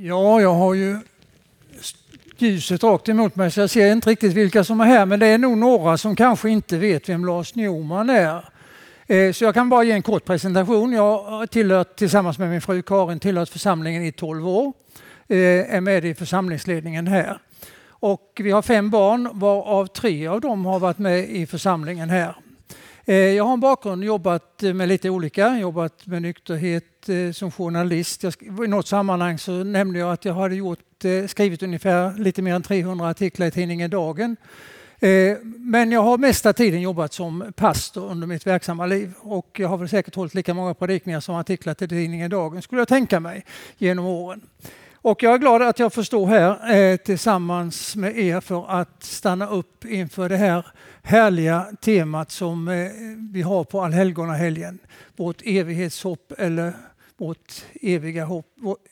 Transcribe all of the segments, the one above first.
Ja, jag har ju ljuset rakt emot mig så jag ser inte riktigt vilka som är här, men det är nog några som kanske inte vet vem Lars Njoman är. Så jag kan bara ge en kort presentation. Jag har tillsammans med min fru Karin tillhört församlingen i 12 år. Är med i församlingsledningen här. Och vi har 5 barn, varav 3 av dem har varit med i församlingen här. Jag har en bakgrund, jobbat med lite olika, jobbat med nykterhet som journalist. I något sammanhang så nämnde jag att jag hade skrivit ungefär lite mer än 300 artiklar i tidningen Dagen. Men jag har mesta tiden jobbat som pastor under mitt verksamma liv. Och jag har väl säkert hållit lika många predikningar som artiklar till tidningen Dagen, skulle jag tänka mig, genom åren. Och jag är glad att jag får stå här tillsammans med er för att stanna upp inför det här härliga temat som vi har på Allhelgonahelgen. Vårt evighetshopp eller vårt eviga hopp.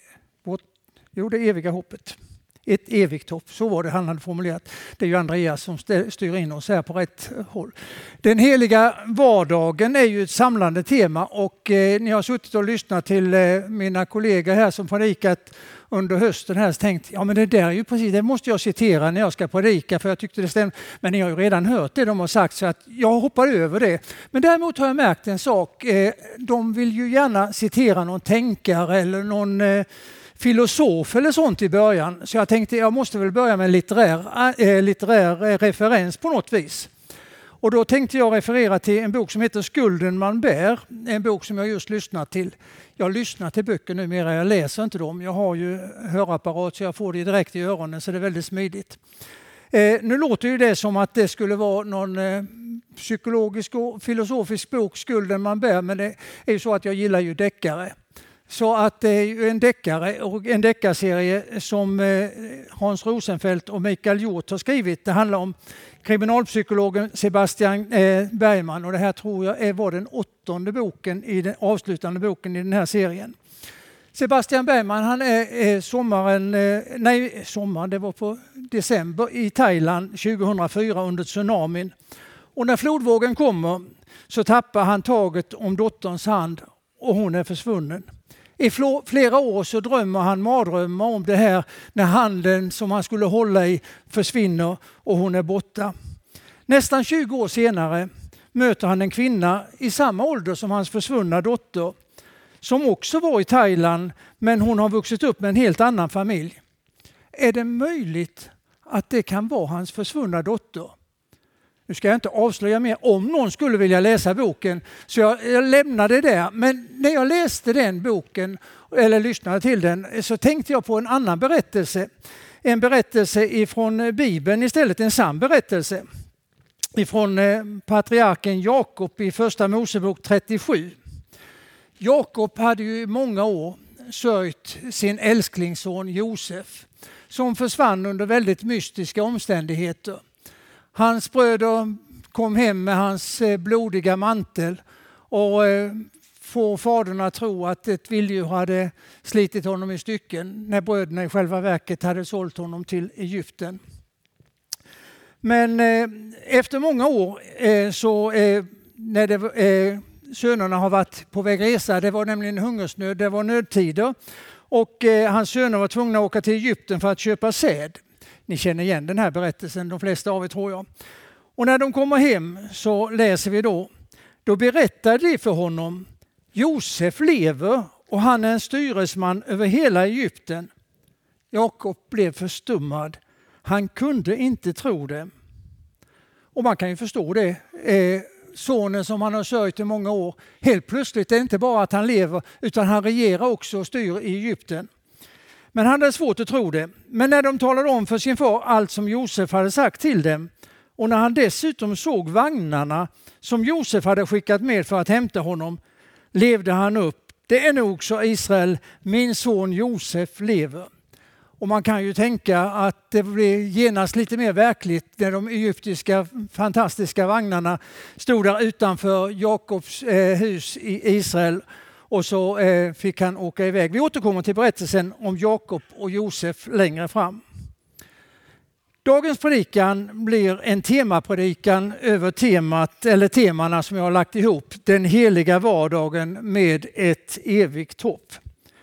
Det eviga hoppet. Ett evigt hopp, så var det han hade formulerat. Det är ju Andreas som styr in oss här på rätt håll. Den heliga vardagen är ju ett samlande tema och ni har suttit och lyssnat till mina kollegor här som predikat under hösten här så tänkt, ja men det där är ju precis, det måste jag citera när jag ska predika för jag tyckte det stämmer. Men ni har ju redan hört det de har sagt så att jag hoppar över det. Men däremot har jag märkt en sak, de vill ju gärna citera någon tänkare eller någon filosof eller sånt i början. Så jag tänkte jag måste väl börja med en litterär referens på något vis. Och då tänkte jag referera till en bok som heter Skulden man bär. En bok som jag just lyssnat till. Jag lyssnar till böcker numera, jag läser inte dem. Jag har ju hörapparat så jag får det direkt i öronen så det är väldigt smidigt. Nu låter ju det som att det skulle vara någon psykologisk och filosofisk bok, Skulden man bär. Men det är ju så att jag gillar ju deckare. Så att det är ju en deckare och en deckarserie som Hans Rosenfeldt och Mikael Hjort har skrivit. Det handlar om kriminalpsykologen Sebastian Bergman och det här tror jag var den 8:e boken, den avslutande boken i den här serien. Sebastian Bergman han är det var på december i Thailand 2004 under tsunamin. Och när flodvågen kommer så tappar han taget om dotterns hand och hon är försvunnen. I flera år så drömmer han mardrömmar om det här när handen som han skulle hålla i försvinner och hon är borta. Nästan 20 år senare möter han en kvinna i samma ålder som hans försvunna dotter som också var i Thailand men hon har vuxit upp med en helt annan familj. Är det möjligt att det kan vara hans försvunna dotter? Nu ska jag inte avslöja mer om någon skulle vilja läsa boken så jag lämnade det där. Men när jag läste den boken eller lyssnade till den så tänkte jag på en annan berättelse. En berättelse ifrån Bibeln istället, en sann berättelse. Ifrån patriarken Jakob i första Mosebok 37. Jakob hade ju i många år sörjt sin älsklingsson Josef som försvann under väldigt mystiska omständigheter. Hans bröder kom hem med hans blodiga mantel och får fadern att tro att ett vilddjur hade slitit honom i stycken när bröderna i själva verket hade sålt honom till Egypten. Men efter många år när sönerna har varit på väg resa, det var nämligen hungersnöd, det var nödtider och hans söner var tvungna att åka till Egypten för att köpa säd. Ni känner igen den här berättelsen, de flesta av er tror jag. Och när de kommer hem så läser vi då berättar de för honom, Josef lever och han är en styresman över hela Egypten. Jakob blev förstummad, han kunde inte tro det. Och man kan ju förstå det, sonen som han har sörjt i många år, helt plötsligt är det inte bara att han lever utan han regerar också och styr i Egypten. Men han hade svårt att tro det. Men när de talade om för sin far allt som Josef hade sagt till dem och när han dessutom såg vagnarna som Josef hade skickat med för att hämta honom levde han upp. Det är nog så Israel, min son Josef lever. Och man kan ju tänka att det blir genast lite mer verkligt när de egyptiska fantastiska vagnarna stod där utanför Jakobs hus i Israel. Och så fick han åka iväg. Vi återkommer till berättelsen om Jakob och Josef längre fram. Dagens predikan blir en temapredikan över temana som jag har lagt ihop. Den heliga vardagen med ett evigt hopp.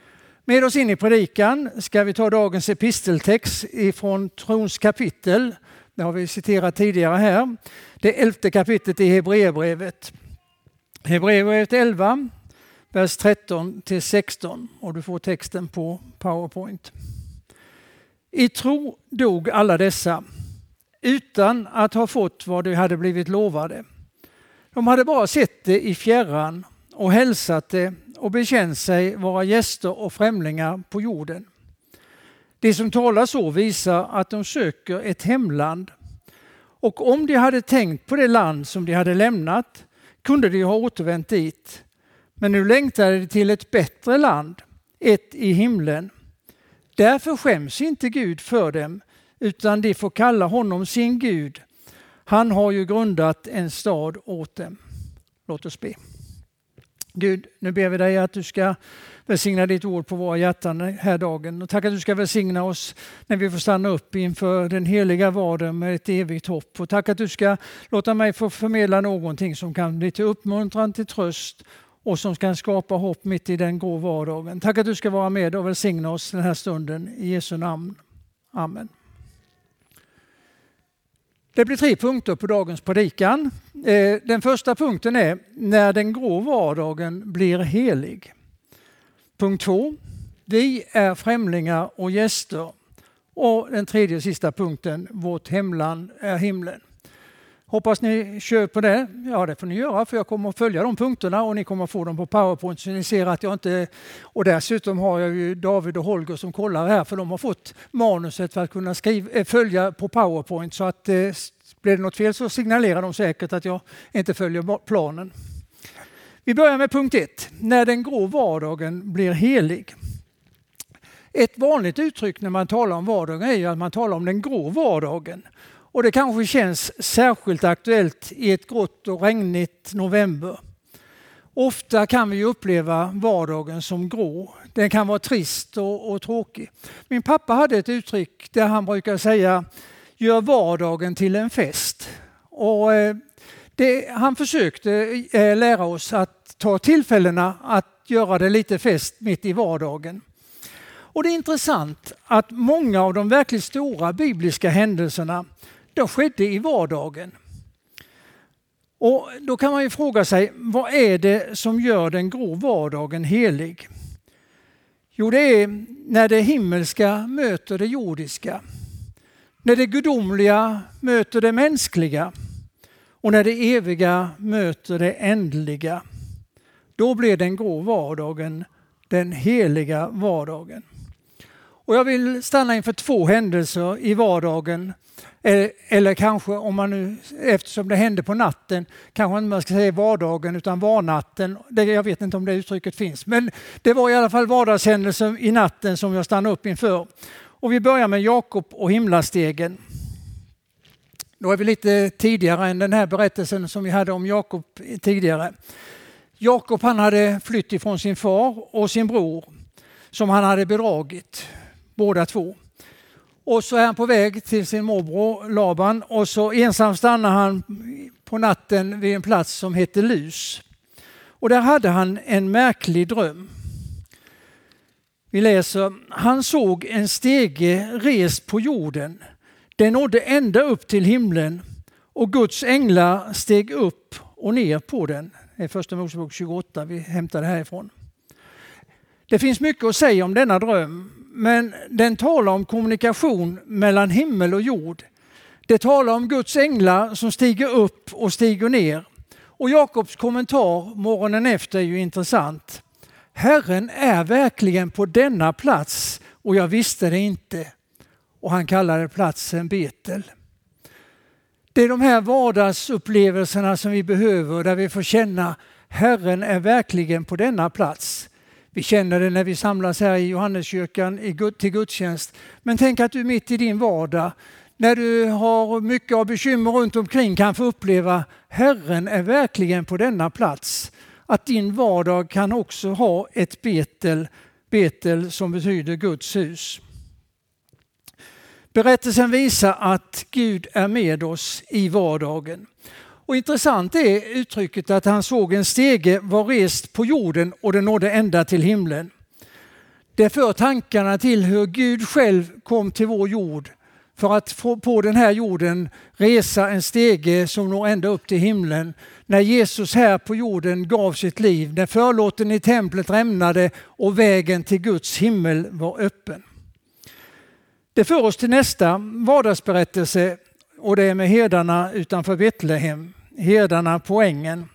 Med oss in i predikan ska vi ta dagens episteltext ifrån Trons kapitel. Det har vi citerat tidigare här. Det 11:e kapitlet i Hebreerbrevet. Hebreerbrevet 11, vers 13-16. Och du får texten på PowerPoint. I tro dog alla dessa, utan att ha fått vad de hade blivit lovade. De hade bara sett det i fjärran och hälsat det och bekänt sig vara gäster och främlingar på jorden. De som talar så visar att de söker ett hemland. Och om de hade tänkt på det land som de hade lämnat kunde de ha återvänt dit. Men nu längtade de till ett bättre land, ett i himlen. Därför skäms inte Gud för dem, utan de får kalla honom sin Gud. Han har ju grundat en stad åt dem. Låt oss be. Gud, nu ber vi dig att du ska välsigna ditt ord på våra hjärtan den här dagen. Och tack att du ska välsigna oss när vi får stanna upp inför den heliga vardagen med ett evigt hopp. Och tack att du ska låta mig få förmedla någonting som kan bli till uppmuntran, till tröst och som kan skapa hopp mitt i den grå vardagen. Tack att du ska vara med och välsigna oss den här stunden. I Jesu namn. Amen. Det blir 3 punkter på dagens predikan. Den första punkten är när den grå vardagen blir helig. Punkt 2. Vi är främlingar och gäster. Och den tredje och sista punkten, vårt hemland är himlen. Hoppas ni kör på det. Ja, det får ni göra, för jag kommer att följa de punkterna och ni kommer att få dem på PowerPoint så ni ser att jag inte... Och dessutom har jag ju David och Holger som kollar här, för de har fått manuset för att kunna följa på PowerPoint, så att blir det något fel så signalerar de säkert att jag inte följer planen. Vi börjar med punkt 1. När den grå vardagen blir helig. Ett vanligt uttryck när man talar om vardagen är ju att man talar om den grå vardagen. Och det kanske känns särskilt aktuellt i ett grått och regnigt november. Ofta kan vi uppleva vardagen som grå. Den kan vara trist och tråkig. Min pappa hade ett uttryck där han brukar säga: gör vardagen till en fest. Och han försökte lära oss att ta tillfällena att göra det lite fest mitt i vardagen. Och det är intressant att många av de verkligt stora bibliska händelserna då skedde i vardagen. Och då kan man ju fråga sig, vad är det som gör den grå vardagen helig? Jo, det är när det himmelska möter det jordiska. När det gudomliga möter det mänskliga. Och när det eviga möter det ändliga. Då blir den grå vardagen den heliga vardagen. Och jag vill stanna inför 2 händelser i vardagen. Eller kanske, om man nu, eftersom det hände på natten, kanske inte man ska säga vardagen utan varnatten. Jag vet inte om det uttrycket finns. Men det var i alla fall vardagshändelser i natten som jag stannade upp inför. Och vi börjar med Jakob och himlastegen. Då är vi lite tidigare än den här berättelsen som vi hade om Jakob tidigare. Jakob, han hade flytt ifrån sin far och sin bror som han hade bedragit, båda två. Och så är han på väg till sin morbror Laban och så ensam stannar han på natten vid en plats som heter Lus. Och där hade han en märklig dröm. Vi läser: han såg en stege rest på jorden. Den nådde ända upp till himlen och Guds änglar steg upp och ner på den. Det är första Mosebok 28 vi hämtar det härifrån. Det finns mycket att säga om denna dröm, men den talar om kommunikation mellan himmel och jord. Det talar om Guds änglar som stiger upp och stiger ner. Och Jakobs kommentar morgonen efter är ju intressant. Herren är verkligen på denna plats och jag visste det inte. Och han kallade platsen Betel. Det är de här vardagsupplevelserna som vi behöver, där vi får känna Herren är verkligen på denna plats. Vi känner det när vi samlas här i Johanneskyrkan till gudstjänst. Men tänk att du mitt i din vardag, när du har mycket av bekymmer runt omkring, kan få uppleva Herren är verkligen på denna plats. Att din vardag kan också ha ett Betel som betyder Guds hus. Berättelsen visar att Gud är med oss i vardagen. Och intressant är uttrycket att han såg en stege var rest på jorden och den nådde ända till himlen. Det för tankarna till hur Gud själv kom till vår jord för att få på den här jorden resa en stege som når ända upp till himlen. När Jesus här på jorden gav sitt liv, när förlåten i templet rämnade och vägen till Guds himmel var öppen. Det för oss till nästa vardagsberättelse, och det är med herdarna utanför Betlehem, herdarna på ängen.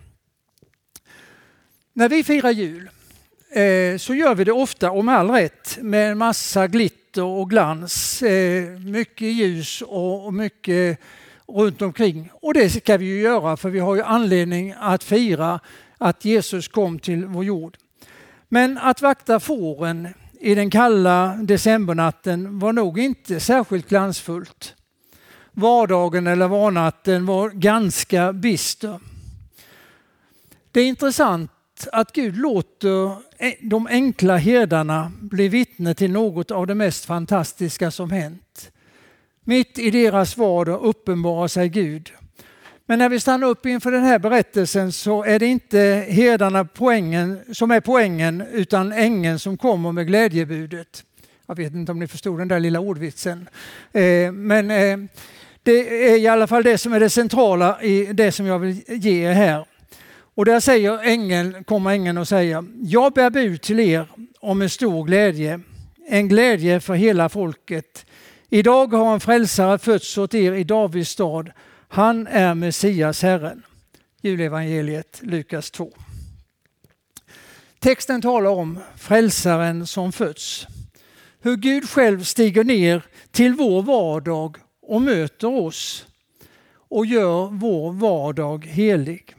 När vi firar jul så gör vi det ofta och med all rätt med en massa glitter och glans, mycket ljus och mycket runt omkring. Och det ska vi ju göra, för vi har ju anledning att fira att Jesus kom till vår jord. Men att vakta fåren i den kalla decembernatten var nog inte särskilt glansfullt. Vardagen eller varnatten var ganska bister. Det är intressant att Gud låter de enkla herdarna bli vittne till något av det mest fantastiska som hänt. Mitt i deras vardag uppenbarar sig Gud. Men när vi stannar upp inför den här berättelsen så är det inte herdarna som är poängen, utan ängeln som kommer med glädjebudet. Jag vet inte om ni förstod den där lilla ordvitsen. Men det är i alla fall det som är det centrala i det som jag vill ge er här. Och där kommer ängeln och säger: jag bär bud till er om en stor glädje, en glädje för hela folket. Idag har en frälsare fötts åt er i Davids stad. Han är Messias, Herren. Julevangeliet, Lukas 2. Texten talar om frälsaren som fötts. Hur Gud själv stiger ner till vår vardag och möter oss och gör vår vardag helig.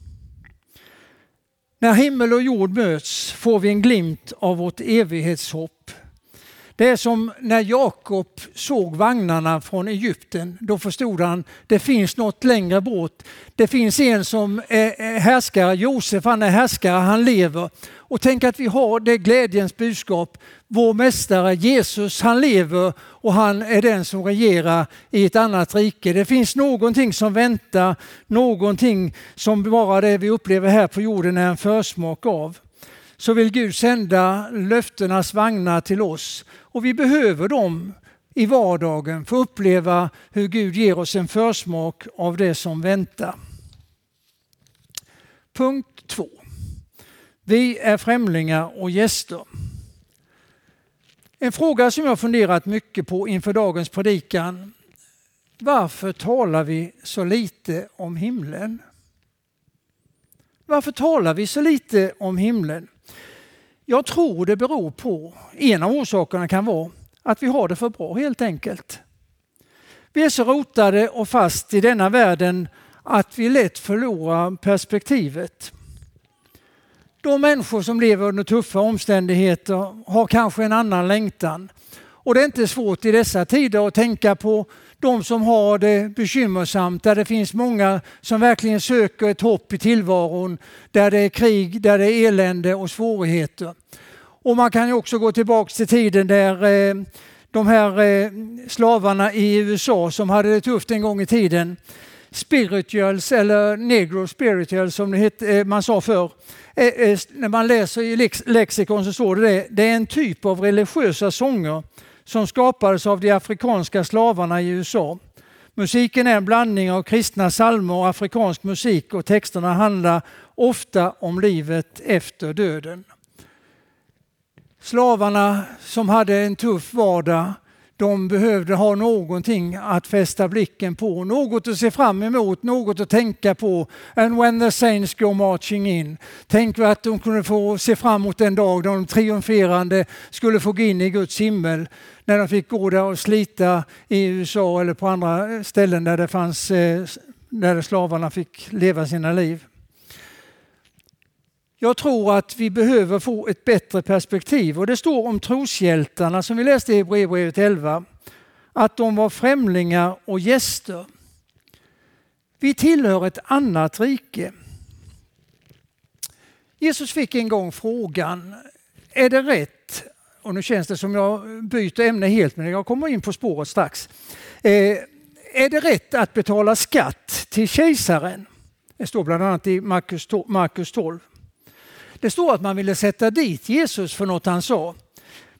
När himmel och jord möts får vi en glimt av vårt evighetshopp. Det är som när Jakob såg vagnarna från Egypten. Då förstod han att det finns något längre bort. Det finns en som är härskare. Josef, han är härskare, han lever. Och tänk att vi har det glädjens budskap. Vår mästare Jesus, han lever och han är den som regerar i ett annat rike. Det finns någonting som väntar, någonting som bara det vi upplever här på jorden är en försmak av. Så vill Gud sända löftenas vagnar till oss. Och vi behöver dem i vardagen för att uppleva hur Gud ger oss en försmak av det som väntar. Punkt 2. Vi är främlingar och gäster. En fråga som jag funderat mycket på inför dagens predikan. Varför talar vi så lite om himlen? Varför talar vi så lite om himlen? Jag tror det beror på, en av orsakerna kan vara att vi har det för bra helt enkelt. Vi är så rotade och fast i denna världen att vi lätt förlorar perspektivet. De människor som lever under tuffa omständigheter har kanske en annan längtan. Och det är inte svårt i dessa tider att tänka på de som har det bekymmersamt, där det finns många som verkligen söker ett hopp i tillvaron, där det är krig, där det är elände och svårigheter. Och man kan ju också gå tillbaka till tiden där de här slavarna i USA som hade det tufft en gång i tiden, spirituals eller negro spirituals som man sa förr. När man läser i lexikon så står det är en typ av religiösa sånger som skapades av de afrikanska slavarna i USA. Musiken är en blandning av kristna psalmer och afrikansk musik och texterna handlar ofta om livet efter döden. Slavarna som hade en tuff vardag, de behövde ha någonting att fästa blicken på, något att se fram emot, något att tänka på. And when the saints go marching in. Tänk att de kunde få se fram emot en dag då de triumferande skulle få gå in i Guds himmel. När de fick gå där och slita i USA eller på andra ställen där det fanns, där slavarna fick leva sina liv. Jag tror att vi behöver få ett bättre perspektiv, och det står om troshjältarna som vi läste i Hebreerbrevet 11, att de var främlingar och gäster. Vi tillhör ett annat rike. Jesus fick en gång frågan, är det rätt, och nu känns det som jag byter ämne helt, men jag kommer in på spåret strax. Är det rätt att betala skatt till kejsaren? Det står bland annat i Markus 12. Det står att man ville sätta dit Jesus för något han sa.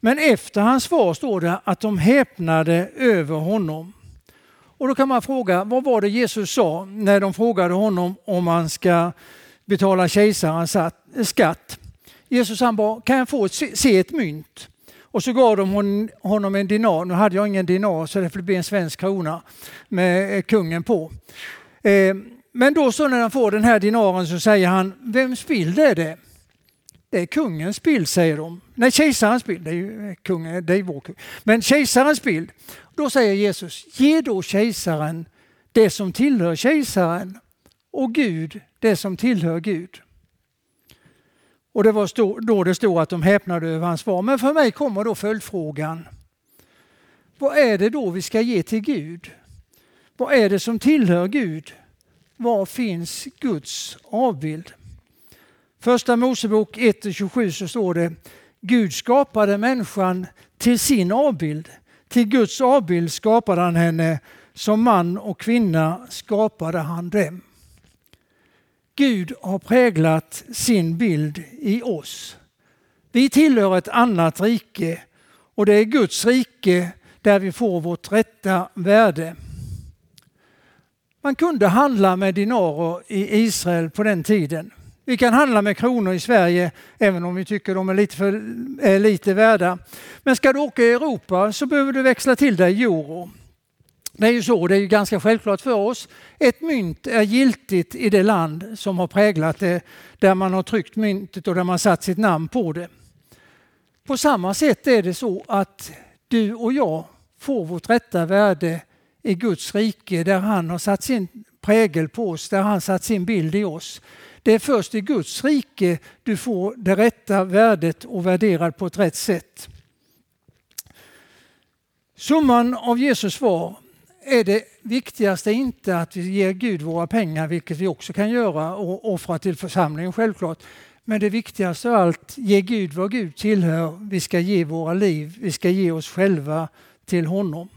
Men efter hans svar står det att de häpnade över honom. Och då kan man fråga, vad var det Jesus sa när de frågade honom om han ska betala kejsarens skatt? Jesus han bara, kan jag få se ett mynt? Och så gav de honom en dinar. Nu hade jag ingen dinar så det får bli en svensk krona med kungen på. Men då så när han får den här dinaren så säger han, vems bild är det? Det är kungens bild, säger de. Nej, kejsarens bild. Det är ju kungen, det är vår kung. Men kejsarens bild. Då säger Jesus, ge då kejsaren det som tillhör kejsaren och Gud det som tillhör Gud. Och det var då det stod att de häpnade över hans svar. Men för mig kommer då följdfrågan. Vad är det då vi ska ge till Gud? Vad är det som tillhör Gud? Var finns Guds avbild? Första Mosebok 1-27 så står det, Gud skapade människan till sin avbild. Till Guds avbild skapade han henne, som man och kvinna skapade han dem. Gud har präglat sin bild i oss. Vi tillhör ett annat rike och det är Guds rike där vi får vårt rätta värde. Man kunde handla med dinarer i Israel på den tiden. Vi kan handla med kronor i Sverige även om vi tycker de är lite värda. Men ska du åka i Europa så behöver du växla till dig euro. Det är ju så, det är ju ganska självklart för oss. Ett mynt är giltigt i det land som har präglat det, där man har tryckt myntet och där man satt sitt namn på det. På samma sätt är det så att du och jag får vårt rätta värde i Guds rike där han har satt sin prägel på oss, där han satt sin bild i oss. Det är först i Guds rike du får det rätta värdet och värderad på ett rätt sätt. Summan av Jesus svar är det viktigaste inte att vi ger Gud våra pengar, vilket vi också kan göra och offra till församlingen självklart. Men det viktigaste av allt, ge Gud vad Gud tillhör. Vi ska ge våra liv, vi ska ge oss själva till honom.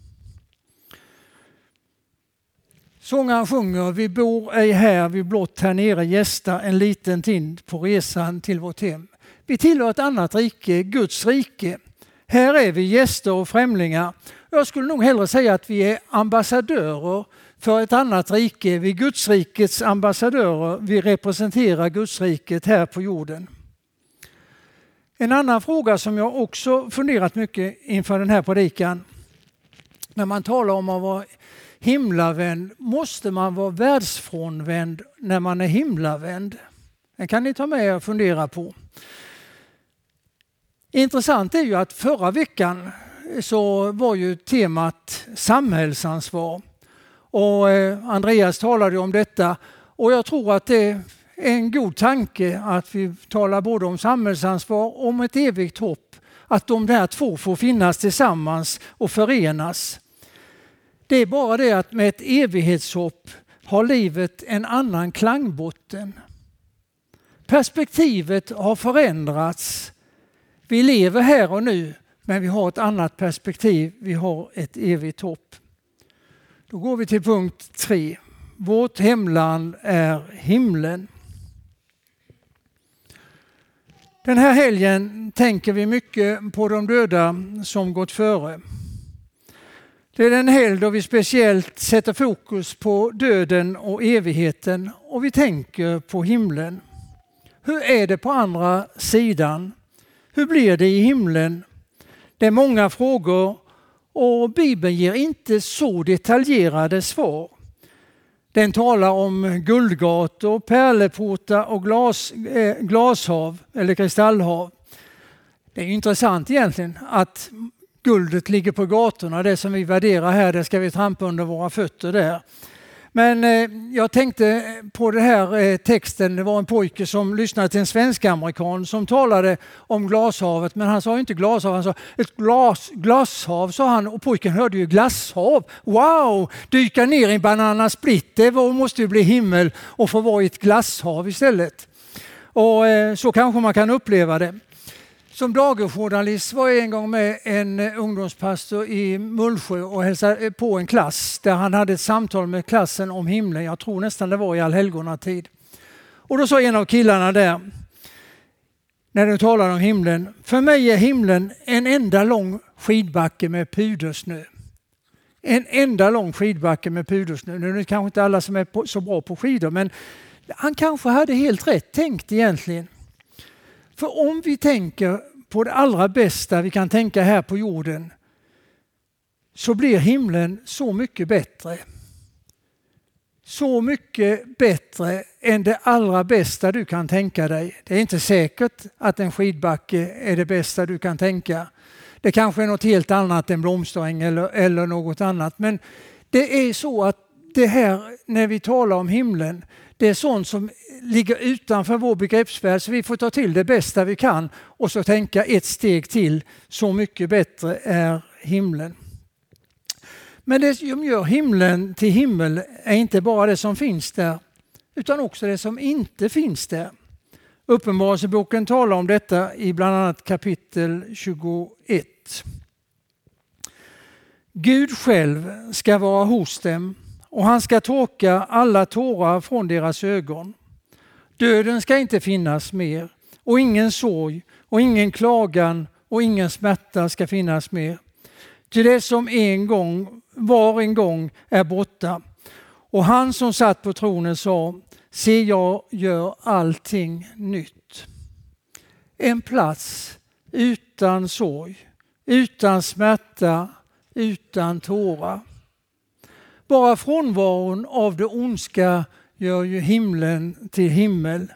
Sångaren sjunger, vi bor ej här, vi blott här nere gästa en liten tid på resan till vårt hem. Vi tillhör ett annat rike, Guds rike. Här är vi gäster och främlingar. Jag skulle nog hellre säga att vi är ambassadörer för ett annat rike. Vi är Guds rikets ambassadörer. Vi representerar Guds riket här på jorden. En annan fråga som jag också funderat mycket inför den här predikan. När man talar om att vara himlavänd, måste man vara världsfrånvänd när man är himlavänd? Det kan ni ta med och fundera på. Intressant är ju att förra veckan så var ju temat samhällsansvar. Och Andreas talade om detta. Och jag tror att det är en god tanke att vi talar både om samhällsansvar och om ett evigt hopp. Att de där två får finnas tillsammans och förenas. Det är bara det att med ett evighetshopp har livet en annan klangbotten. Perspektivet har förändrats. Vi lever här och nu, men vi har ett annat perspektiv. Vi har ett evigt hopp. Då går vi till punkt 3. Vårt hemland är himlen. Den här helgen tänker vi mycket på de döda som gått före. Det är den helg då vi speciellt sätter fokus på döden och evigheten och vi tänker på himlen. Hur är det på andra sidan? Hur blir det i himlen? Det är många frågor och Bibeln ger inte så detaljerade svar. Den talar om guldgator, pärleportar och glashav eller kristallhav. Det är intressant egentligen att guldet ligger på gatorna. Det som vi värderar här, det ska vi trampa under våra fötter där. Men jag tänkte på det här texten, det var en pojke som lyssnade till en svensk-amerikan som talade om glashavet, men han sa inte glashav, han sa ett glashav sa han och pojken hörde ju glasshav. Wow, dyka ner i en bananasplitt, det måste ju bli himmel och få vara i ett glasshav istället. Och så kanske man kan uppleva det. Som dagerjournalist var jag en gång med en ungdomspastor i Mullsjö och hälsade på en klass där han hade ett samtal med klassen om himlen. Jag tror nästan det var i allhelgonatid. Och då sa en av killarna där, när du talar om himlen. För mig är himlen en enda lång skidbacke med pudersnö. En enda lång skidbacke med pudersnö. Nu är det kanske inte alla som är så bra på skidor, men han kanske hade helt rätt tänkt egentligen. För om vi tänker på det allra bästa vi kan tänka här på jorden, så blir himlen så mycket bättre. Så mycket bättre än det allra bästa du kan tänka dig. Det är inte säkert att en skidbacke är det bästa du kan tänka. Det kanske är något helt annat än blomsteräng eller något annat. Men det är så att det här, när vi talar om himlen, det är sånt som ligger utanför vår begreppsvärld, så vi får ta till det bästa vi kan och så tänka ett steg till. Så mycket bättre är himlen. Men det som gör himlen till himmel är inte bara det som finns där, utan också det som inte finns där. Uppenbarelseboken talar om detta i bland annat kapitel 21. Gud själv ska vara hos dem, och han ska torka alla tårar från deras ögon. Döden ska inte finnas mer, och ingen sorg och ingen klagan och ingen smärta ska finnas mer. Till det som en gång är borta. Och han som satt på tronen sa: se, jag gör allting nytt. En plats utan sorg, utan smärta, utan tårar. Bara frånvaron av det ondska gör ju himlen till himmel.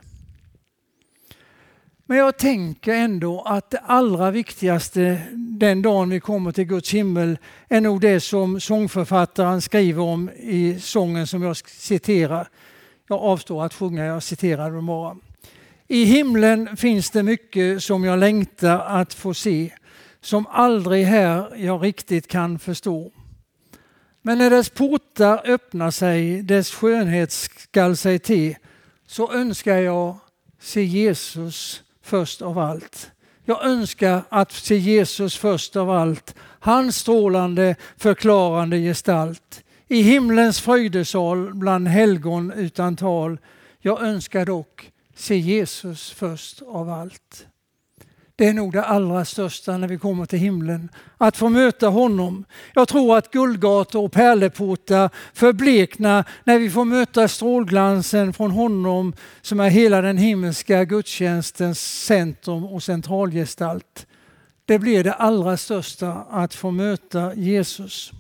Men jag tänker ändå att det allra viktigaste den dagen vi kommer till Guds himmel är nog det som sångförfattaren skriver om i sången som jag citerar. Jag avstår att sjunga, jag citerar det bara. I himlen finns det mycket som jag längtar att få se, som aldrig här jag riktigt kan förstå. Men när dess portar öppnar sig, dess skönhet skall sig till, så önskar jag se Jesus först av allt. Jag önskar att se Jesus först av allt, hans strålande, förklarande gestalt. I himlens fröjdesal bland helgon utan tal, jag önskar dock se Jesus först av allt. Det är nog det allra största när vi kommer till himlen, att få möta honom. Jag tror att guldgator och pärleportar förbleknar när vi får möta strålglansen från honom som är hela den himmelska gudstjänstens centrum och centralgestalt. Det blir det allra största att få möta Jesus.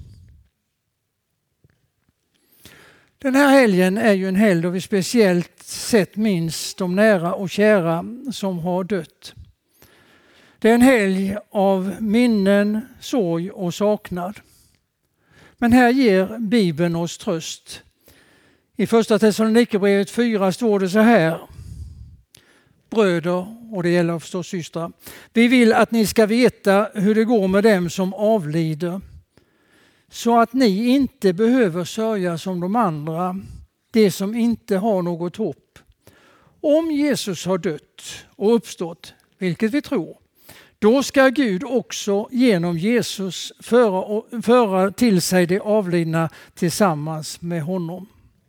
Den här helgen är ju en helg då vi speciellt sett minns de nära och kära som har dött. Det är en helg av minnen, sorg och saknad. Men här ger Bibeln oss tröst. I första Thessalonikerbrevet 4 står det så här: bröder, och det gäller förstås systrar, vi vill att ni ska veta hur det går med dem som avlider, så att ni inte behöver sörja som de andra, de som inte har något hopp. Om Jesus har dött och uppstått, vilket vi tror, då ska Gud också genom Jesus föra till sig de avlidna tillsammans med honom.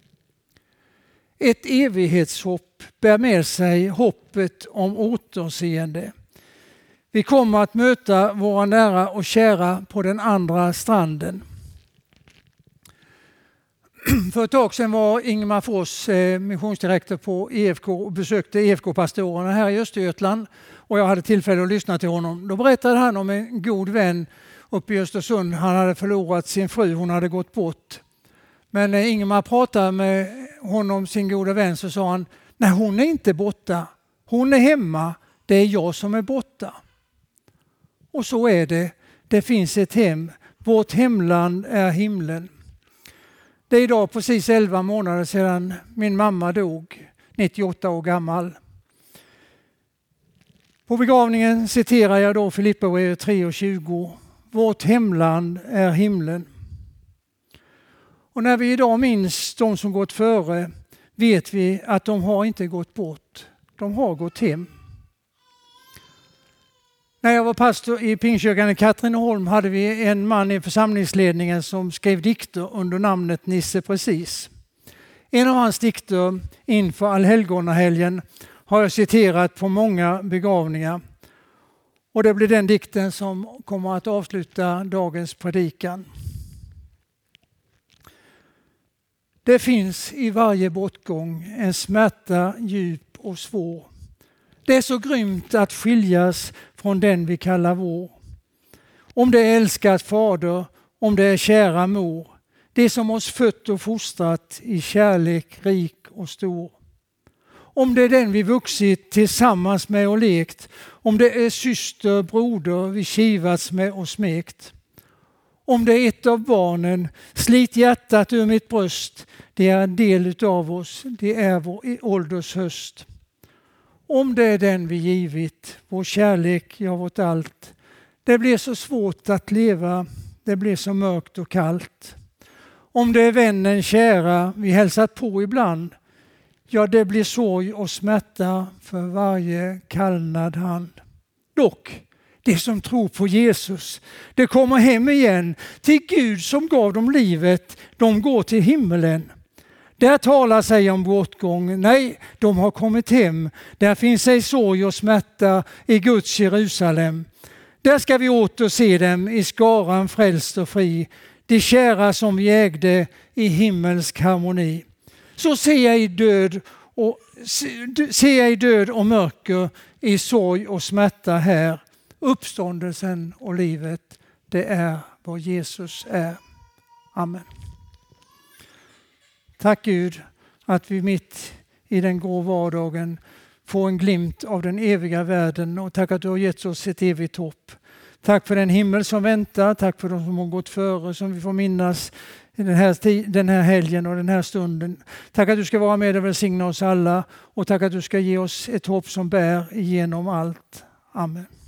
Ett evighetshopp bär med sig hoppet om återseende. Vi kommer att möta våra nära och kära på den andra stranden. För ett tag sedan var Ingemar Fors missionsdirektör på EFK och besökte EFK-pastorerna här i Östergötland. Och jag hade tillfälle att lyssna till honom. Då berättade han om en god vän uppe i Östersund. Han hade förlorat sin fru, hon hade gått bort. Men när Ingemar pratade med honom, sin goda vän, så sa han: nej, hon är inte borta. Hon är hemma. Det är jag som är borta. Och så är det. Det finns ett hem. Vårt hemland är himlen. Det är idag precis 11 månader sedan min mamma dog, 98 år gammal. På begravningen citerar jag då Filipperbrevet 3:20. Vårt hemland är himlen. Och när vi idag minns de som gått före, vet vi att de har inte gått bort. De har gått hem. När jag var pastor i Pingstkyrkan i Katrineholm hade vi en man i församlingsledningen som skrev dikter under namnet Nisse Precis. En av hans dikter inför allhelgonahelgen har jag citerat på många begravningar. Och det blir den dikten som kommer att avsluta dagens predikan. Det finns i varje bortgång en smärta djup och svår. Det är så grymt att skiljas från den vi kallar vår. Om det är älskat fader, om det är kära mor, det som oss fött och fostrat i kärlek rik och stor. Om det är den vi vuxit tillsammans med och lekt, om det är syster, broder vi kivats med och smekt. Om det är ett av barnen, slit hjärtat ur mitt bröst, det är en del utav oss, det är vår ålders höst. Om det är den vi givit, vår kärlek, ja vårt allt, det blir så svårt att leva, det blir så mörkt och kallt. Om det är vännen kära vi hälsat på ibland, ja det blir sorg och smärta för varje kallnad hand. Dock, det som tror på Jesus, det kommer hem igen till Gud som gav dem livet, de går till himmelen. Där talar sig om bortgång, nej, de har kommit hem. Där finns ej sorg och smärta i Guds Jerusalem. Där ska vi åter se dem i skaran frälst och fri, de kära som vi ägde i himmelsk harmoni. Så ser jag i död och mörker, i sorg och smärta här. Uppståndelsen och livet, det är vad Jesus är. Amen. Tack Gud att vi mitt i den grå vardagen får en glimt av den eviga världen, och tack att du har gett oss ett evigt hopp. Tack för den himmel som väntar, tack för de som har gått före som vi får minnas den här helgen och den här stunden. Tack att du ska vara med och välsigna oss alla, och tack att du ska ge oss ett hopp som bär igenom allt. Amen.